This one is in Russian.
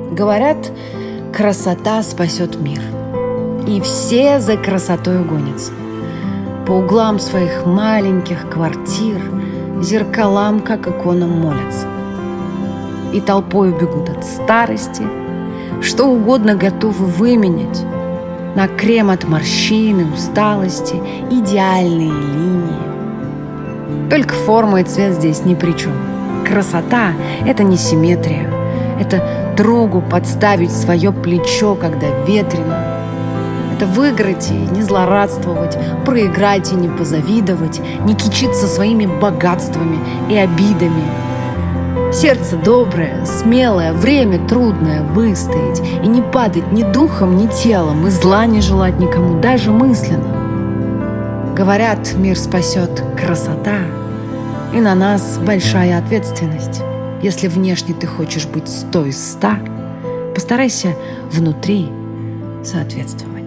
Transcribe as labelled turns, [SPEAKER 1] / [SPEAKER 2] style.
[SPEAKER 1] Говорят, красота спасет мир. И все за красотой гонятся. По углам своих маленьких квартир зеркалам, как иконам, молятся. И толпою бегут от старости, что угодно готовы выменять на крем от морщин и усталости, идеальные линии. Только форма и цвет здесь ни при чем. Красота – это не симметрия. Это другу подставить свое плечо, когда ветрено. Это выиграть и не злорадствовать, проиграть и не позавидовать, не кичиться своими богатствами и обидами. Сердце доброе, смелое, время трудное выстоять и не падать ни духом, ни телом, и зла не желать никому, даже мысленно. Говорят, мир спасет красота, и на нас большая ответственность. Если внешне ты хочешь быть 100 из 100, постарайся внутри соответствовать.